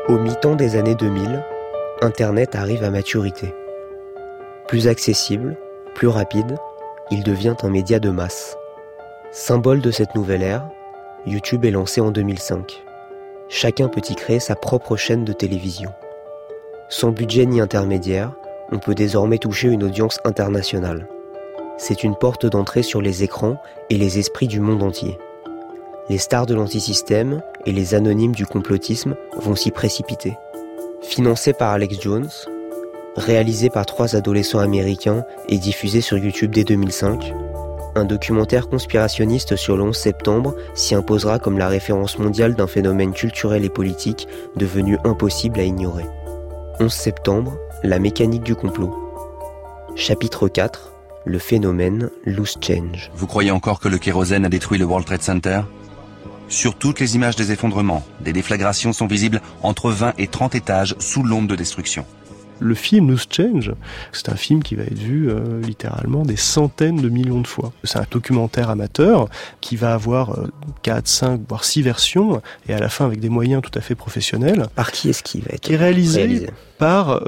Au mi-temps des années 2000, Internet arrive à maturité. Plus accessible, plus rapide, il devient un média de masse. Symbole de cette nouvelle ère, YouTube est lancé en 2005. Chacun peut y créer sa propre chaîne de télévision. Sans budget ni intermédiaire, on peut désormais toucher une audience internationale. C'est une porte d'entrée sur les écrans et les esprits du monde entier. Les stars de l'antisystème et les anonymes du complotisme vont s'y précipiter. Financé par Alex Jones, réalisé par 3 adolescents américains et diffusé sur YouTube dès 2005, un documentaire conspirationniste sur le 11 septembre s'y imposera comme la référence mondiale d'un phénomène culturel et politique devenu impossible à ignorer. 11 septembre, la mécanique du complot. Chapitre 4, le phénomène Loose Change. Vous croyez encore que le kérosène a détruit le World Trade Center ? Sur toutes les images des effondrements, des déflagrations sont visibles entre 20 et 30 étages sous l'onde de destruction. Le film Loose Change, c'est un film qui va être vu littéralement des centaines de millions de fois. C'est un documentaire amateur qui va avoir 4, 5, voire 6 versions, et à la fin avec des moyens tout à fait professionnels. Par qui est-ce qu'il va être qui est réalisé par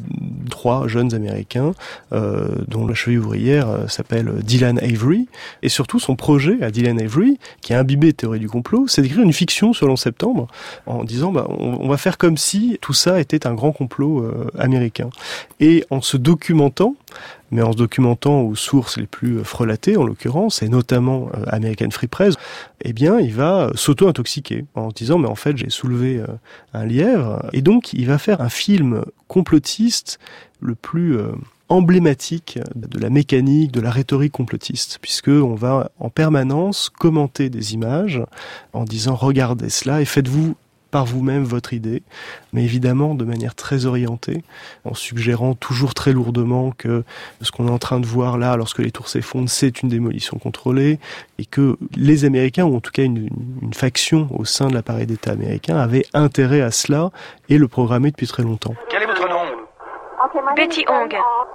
3 jeunes Américains, dont la cheville ouvrière s'appelle Dylan Avery. Et surtout, son projet à Dylan Avery, qui est imbibé de théorie du complot, c'est d'écrire une fiction sur le 11 septembre, en disant on va faire comme si tout ça était un grand complot américain. Et en se documentant, mais en se documentant aux sources les plus frelatées, en l'occurrence, et notamment American Free Press, eh bien, il va s'auto-intoxiquer en se disant, mais en fait, j'ai soulevé un lièvre. Et donc, il va faire un film complotiste le plus emblématique de la mécanique, de la rhétorique complotiste, puisque on va en permanence commenter des images en disant, regardez cela et faites-vous par vous-même votre idée, mais évidemment de manière très orientée, en suggérant toujours très lourdement que ce qu'on est en train de voir là, lorsque les tours s'effondrent, c'est une démolition contrôlée, et que les Américains, ou en tout cas une faction au sein de l'appareil d'État américain, avaient intérêt à cela et le programmer depuis très longtemps. Quel est votre nom ? Betty Hong.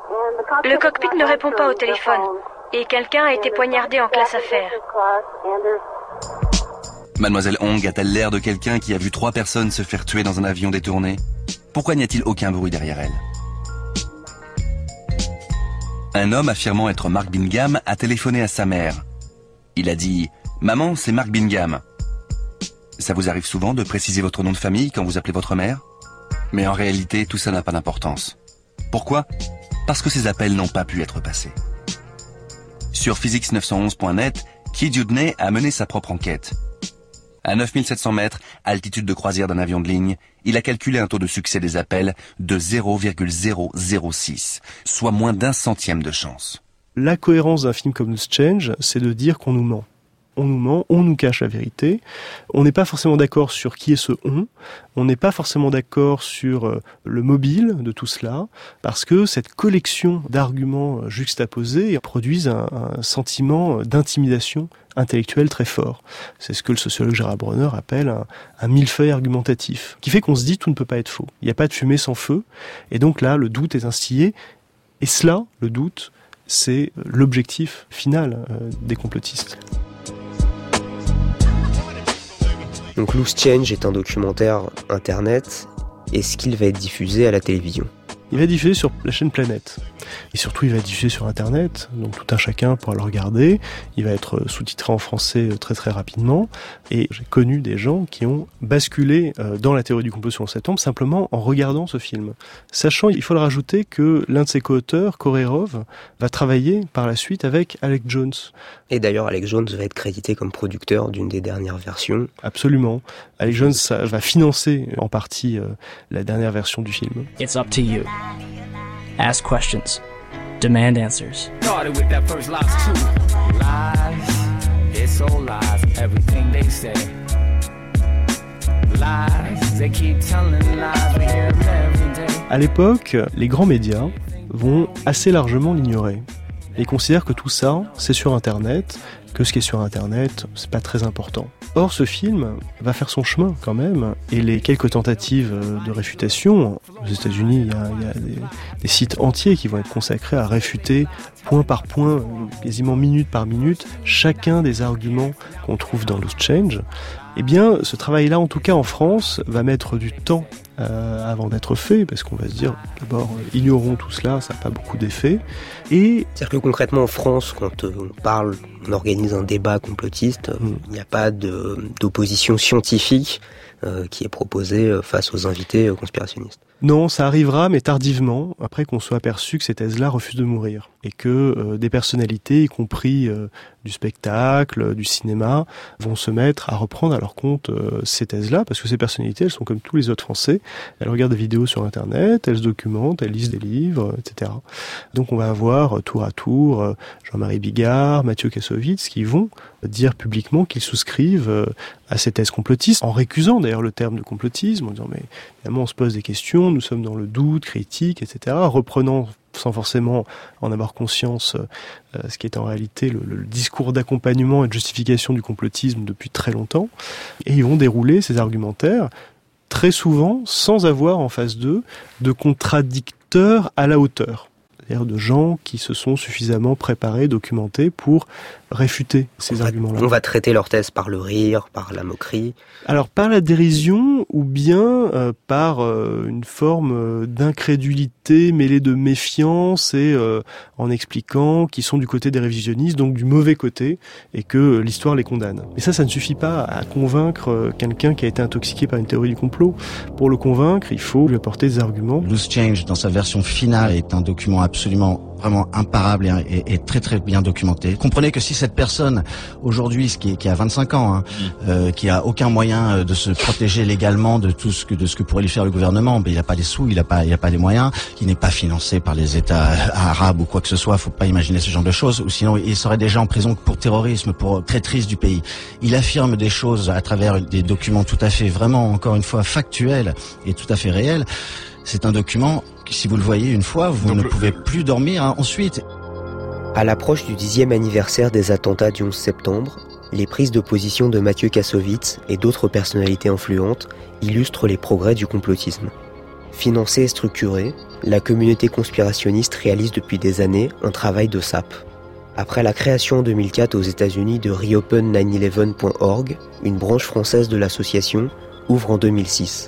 Le cockpit ne répond pas au téléphone, et quelqu'un a été poignardé en classe affaires. Mademoiselle Hong a-t-elle l'air de quelqu'un qui a vu 3 personnes se faire tuer dans un avion détourné ? Pourquoi n'y a-t-il aucun bruit derrière elle ? Un homme affirmant être Mark Bingham a téléphoné à sa mère. Il a dit « Maman, c'est Mark Bingham ». Ça vous arrive souvent de préciser votre nom de famille quand vous appelez votre mère ? Mais en réalité, tout ça n'a pas d'importance. Pourquoi ? Parce que ces appels n'ont pas pu être passés. Sur physics911.net, Keith Dewdney a mené sa propre enquête. À 9700 mètres, altitude de croisière d'un avion de ligne, il a calculé un taux de succès des appels de 0,006, soit moins d'1 centième de chance. La cohérence d'un film comme Loose Change, c'est de dire qu'on nous ment. On nous ment, on nous cache la vérité. On n'est pas forcément d'accord sur qui est ce on. On n'est pas forcément d'accord sur le mobile de tout cela, parce que cette collection d'arguments juxtaposés produisent un sentiment d'intimidation intellectuelle très fort. C'est ce que le sociologue Gérard Bronner appelle un millefeuille argumentatif, qui fait qu'on se dit tout ne peut pas être faux. Il n'y a pas de fumée sans feu, et donc là, le doute est instillé. Et cela, le doute, c'est l'objectif final des complotistes. Donc Loose Change est un documentaire internet. Est-ce qu'il va être diffusé à la télévision ? Il va être diffusé sur la chaîne Planète. Et surtout, il va être diffusé sur Internet, donc tout un chacun pourra le regarder. Il va être sous-titré en français très très rapidement. Et j'ai connu des gens qui ont basculé dans la théorie du complot sur le 11 septembre simplement en regardant ce film. Sachant, il faut le rajouter, que l'un de ses co-auteurs, Korerov, va travailler par la suite avec Alex Jones. Et d'ailleurs, Alex Jones va être crédité comme producteur d'une des dernières versions. Absolument. Alex Jones va financer en partie la dernière version du film. It's up to you. Ask questions. Demand answers. Started with that first lies too. Lies, it's all lies, everything they say. Lies, they keep telling lies, we hear them every day. À l'époque, les grands médias vont assez largement l'ignorer et considèrent que tout ça, c'est sur Internet, que ce qui est sur Internet, c'est pas très important. Or, ce film va faire son chemin quand même, et les quelques tentatives de réfutation, aux États-Unis, il y a des sites entiers qui vont être consacrés à réfuter point par point, quasiment minute par minute, chacun des arguments qu'on trouve dans Loose Change. Eh bien, ce travail-là, en tout cas en France, va mettre du temps avant d'être fait, parce qu'on va se dire, d'abord, ignorons tout cela, ça n'a pas beaucoup d'effet. Et c'est-à-dire que concrètement en France, quand on organise un débat complotiste, il n'y a pas d'opposition scientifique qui est proposée face aux invités conspirationnistes. Non, ça arrivera, mais tardivement, après qu'on soit aperçu que ces thèses-là refusent de mourir. Et que des personnalités, y compris du spectacle, du cinéma, vont se mettre à reprendre à leur compte ces thèses-là, parce que ces personnalités, elles sont comme tous les autres Français. Elles regardent des vidéos sur Internet, elles se documentent, elles lisent des livres, etc. Donc on va avoir tour à tour Jean-Marie Bigard, Mathieu Kassovitz, qui vont dire publiquement qu'ils souscrivent à ces thèses complotistes, en récusant d'ailleurs le terme de complotisme, en disant mais évidemment on se pose des questions, nous sommes dans le doute, critique, etc. Reprenant sans forcément en avoir conscience ce qui est en réalité le discours d'accompagnement et de justification du complotisme depuis très longtemps. Et ils vont dérouler ces argumentaires très souvent sans avoir en face d'eux de contradicteurs à la hauteur. C'est-à-dire de gens qui se sont suffisamment préparés, documentés pour réfuter ces arguments-là. On va traiter leur thèse par le rire, par la moquerie. Alors par la dérision ou bien par une forme d'incrédulité mêlée de méfiance et en expliquant qu'ils sont du côté des révisionnistes, donc du mauvais côté, et que l'histoire les condamne. Mais ça ne suffit pas à convaincre quelqu'un qui a été intoxiqué par une théorie du complot. Pour le convaincre, il faut lui apporter des arguments. Loose Change, dans sa version finale, est un document absolument vraiment imparable et très très bien documenté. Comprenez que si cette personne aujourd'hui, qui a 25 ans, qui a aucun moyen de se protéger légalement de tout ce que pourrait lui faire le gouvernement, mais il n'a pas les sous, il n'a pas les moyens, qui n'est pas financé par les États arabes ou quoi que ce soit, faut pas imaginer ce genre de choses, ou sinon il serait déjà en prison pour terrorisme, pour traîtrise du pays. Il affirme des choses à travers des documents tout à fait vraiment encore une fois factuels et tout à fait réels. C'est un document, si vous le voyez une fois, vous ne pouvez plus dormir ensuite. À l'approche du 10e anniversaire des attentats du 11 septembre, les prises de position de Mathieu Kassovitz et d'autres personnalités influentes illustrent les progrès du complotisme. Financée et structurée, la communauté conspirationniste réalise depuis des années un travail de sape. Après la création en 2004 aux États-Unis de reopen911.org, une branche française de l'association ouvre en 2006.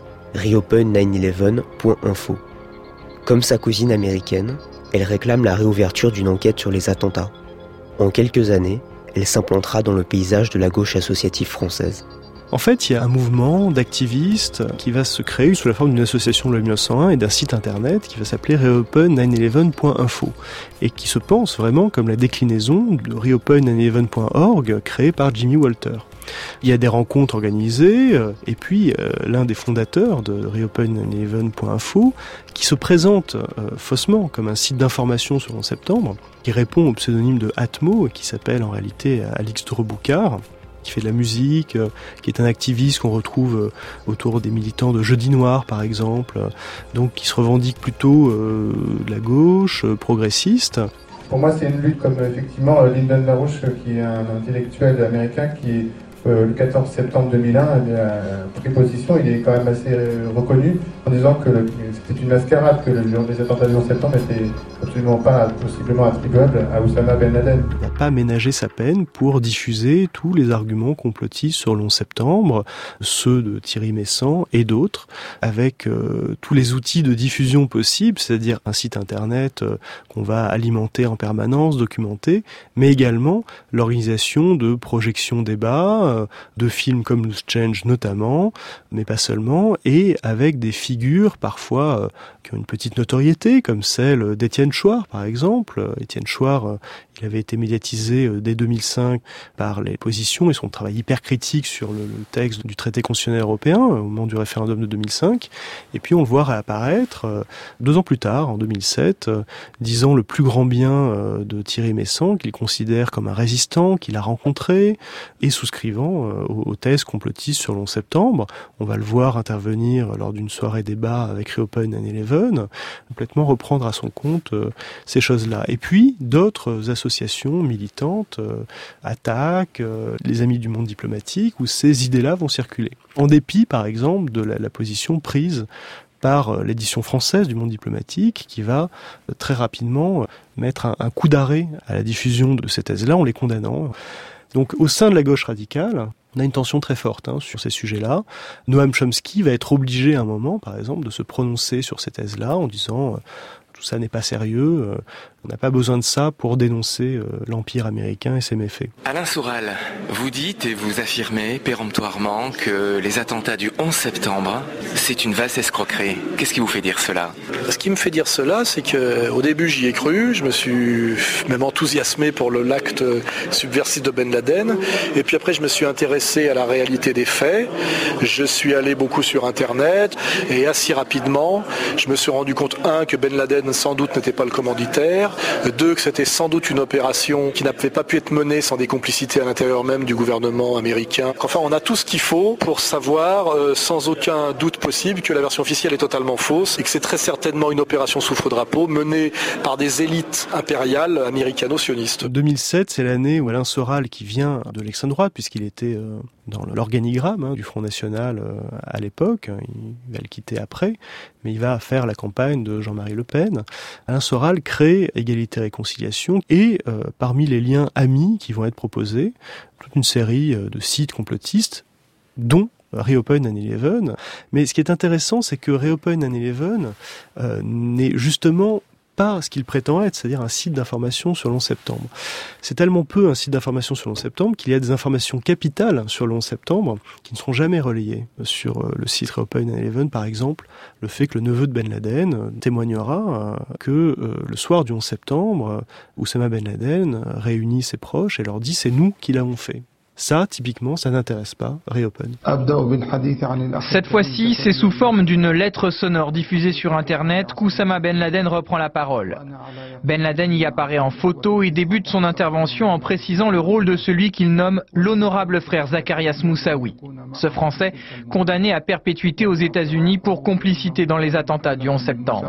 reopen911.info. Comme sa cousine américaine, elle réclame la réouverture d'une enquête sur les attentats. En quelques années, elle s'implantera dans le paysage de la gauche associative française. En fait, il y a un mouvement d'activistes qui va se créer sous la forme d'une association de la 1901 et d'un site internet qui va s'appeler reopen911.info et qui se pense vraiment comme la déclinaison de reopen911.org créée par Jimmy Walter. Il y a des rencontres organisées et puis l'un des fondateurs de reopen911.info qui se présente faussement comme un site d'information sur le 11 septembre, qui répond au pseudonyme de Atmo et qui s'appelle en réalité Alix Dreboucard, qui fait de la musique, qui est un activiste qu'on retrouve autour des militants de Jeudi Noir par exemple, donc qui se revendique plutôt de la gauche, progressiste. Pour moi c'est une lutte comme effectivement Lyndon LaRouche qui est un intellectuel américain qui le 14 septembre 2001 a pris position, il est quand même assez reconnu en disant que c'était une mascarade, que le jour des attentats du 11 septembre n'était absolument pas possiblement attribuable à Oussama Ben Laden. Il n'a pas ménagé sa peine pour diffuser tous les arguments complotistes sur le 11 septembre, ceux de Thierry Messant et d'autres, avec tous les outils de diffusion possibles, c'est-à-dire un site internet qu'on va alimenter en permanence, documenter, mais également l'organisation de projections débats, de films comme Loose Change notamment, mais pas seulement, et avec des figures parfois qui ont une petite notoriété, comme celle d'Étienne Chouard par exemple. Étienne Chouard, il avait été médiatisé dès 2005 par les positions et son travail hyper critique sur le texte du traité constitutionnel européen au moment du référendum de 2005, et puis on le voit réapparaître 2 ans plus tard, en 2007, disant le plus grand bien de Thierry Messant, qu'il considère comme un résistant, qu'il a rencontré, et souscrivant aux thèses complotistes sur le 11 septembre. On va le voir intervenir lors d'une soirée débat avec Reopen911, complètement reprendre à son compte ces choses-là. Et puis, d'autres associations militantes attaquent les Amis du monde diplomatique, où ces idées-là vont circuler. En dépit, par exemple, de la position prise par l'édition française du Monde diplomatique, qui va très rapidement mettre un coup d'arrêt à la diffusion de ces thèses-là en les condamnant. Donc au sein de la gauche radicale, On a une tension très forte sur ces sujets-là. Noam Chomsky va être obligé à un moment, par exemple, de se prononcer sur ces thèses-là en disant tout ça n'est pas sérieux, on n'a pas besoin de ça pour dénoncer l'Empire américain et ses méfaits. Alain Soral, vous dites et vous affirmez péremptoirement que les attentats du 11 septembre, c'est une vaste escroquerie. Qu'est-ce qui vous fait dire cela ? Ce qui me fait dire cela, c'est qu'au début j'y ai cru, je me suis même enthousiasmé pour l'acte subversif de Ben Laden, et puis après je me suis intéressé à la réalité des faits, je suis allé beaucoup sur Internet, et assez rapidement, je me suis rendu compte, que Ben Laden sans doute n'était pas le commanditaire, 2, que c'était sans doute une opération qui n'avait pas pu être menée sans des complicités à l'intérieur même du gouvernement américain. Enfin, on a tout ce qu'il faut pour savoir sans aucun doute possible que la version officielle est totalement fausse et que c'est très certainement une opération sous faux drapeau menée par des élites impériales américano-sionistes. 2007, c'est l'année où Alain Soral, qui vient de l'extrême droite, puisqu'il était dans l'organigramme du Front National à l'époque, il va le quitter après, mais il va faire la campagne de Jean-Marie Le Pen. Alain Soral crée Égalité et Réconciliation et parmi les liens amis qui vont être proposés, toute une série de sites complotistes, dont Reopen 9/11. Mais ce qui est intéressant, c'est que Reopen 9/11 n'est justement pas ce qu'il prétend être, c'est-à-dire un site d'information sur le 11 septembre. C'est tellement peu un site d'information sur le 11 septembre qu'il y a des informations capitales sur le 11 septembre qui ne seront jamais relayées. Sur le site Reopen 9/11, par exemple, le fait que le neveu de Ben Laden témoignera que le soir du 11 septembre, Oussama Ben Laden réunit ses proches et leur dit « c'est nous qui l'avons fait ». Ça, typiquement, ça n'intéresse pas Reopen. Cette fois-ci, c'est sous forme d'une lettre sonore diffusée sur Internet qu'Oussama Ben Laden reprend la parole. Ben Laden y apparaît en photo et débute son intervention en précisant le rôle de celui qu'il nomme l'honorable frère Zacharias Moussaoui. Ce Français, condamné à perpétuité aux États-Unis pour complicité dans les attentats du 11 septembre.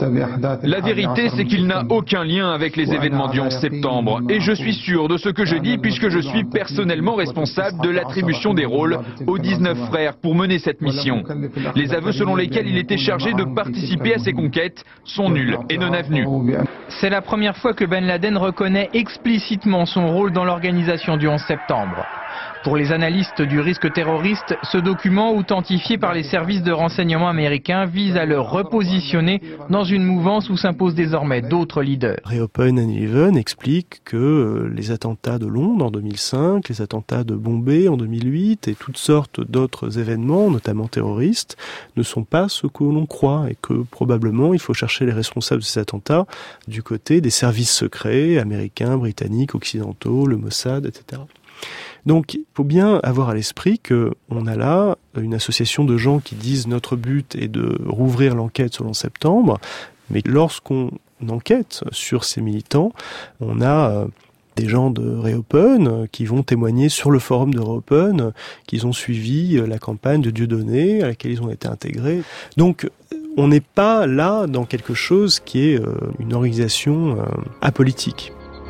La vérité, c'est qu'il n'a aucun lien avec les événements du 11 septembre. Et je suis sûr de ce que je dis puisque je suis personnellement responsable de l'attribution des rôles aux 19 frères pour mener cette mission. Les aveux selon lesquels il était chargé de participer à ces conquêtes sont nuls et non avenus. C'est la première fois que Ben Laden reconnaît explicitement son rôle dans l'organisation du 11 septembre. Pour les analystes du risque terroriste, ce document, authentifié par les services de renseignement américains, vise à le repositionner dans une mouvance où s'imposent désormais d'autres leaders. Reopen 9/11 explique que les attentats de Londres en 2005, les attentats de Bombay en 2008 et toutes sortes d'autres événements, notamment terroristes, ne sont pas ce que l'on croit et que probablement il faut chercher les responsables de ces attentats du côté des services secrets américains, britanniques, occidentaux, le Mossad, etc. Donc, il faut bien avoir à l'esprit que on a là une association de gens qui disent notre but est de rouvrir l'enquête sur le 11 septembre, mais lorsqu'on enquête sur ces militants, on a des gens de Reopen qui vont témoigner sur le forum de Reopen qu'ils ont suivi la campagne de Dieudonné à laquelle ils ont été intégrés. Donc, on n'est pas là dans quelque chose qui est une organisation apolitique.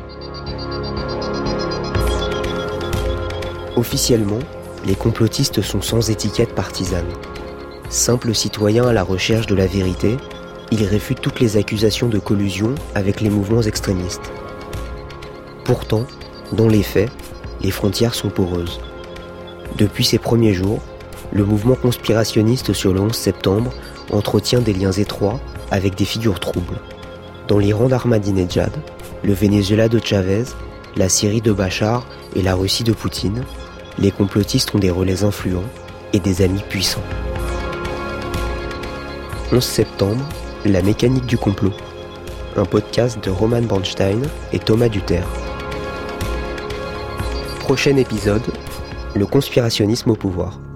Officiellement, les complotistes sont sans étiquette partisane. Simples citoyens à la recherche de la vérité, ils réfutent toutes les accusations de collusion avec les mouvements extrémistes. Pourtant, dans les faits, les frontières sont poreuses. Depuis ses premiers jours, le mouvement conspirationniste sur le 11 septembre entretient des liens étroits avec des figures troubles. Dans l'Iran d'Ahmadinejad, le Venezuela de Chavez, la Syrie de Bachar et la Russie de Poutine, les complotistes ont des relais influents et des amis puissants. 11 septembre, la mécanique du complot. Un podcast de Roman Bernstein et Thomas Duterre. Prochain épisode, le conspirationnisme au pouvoir.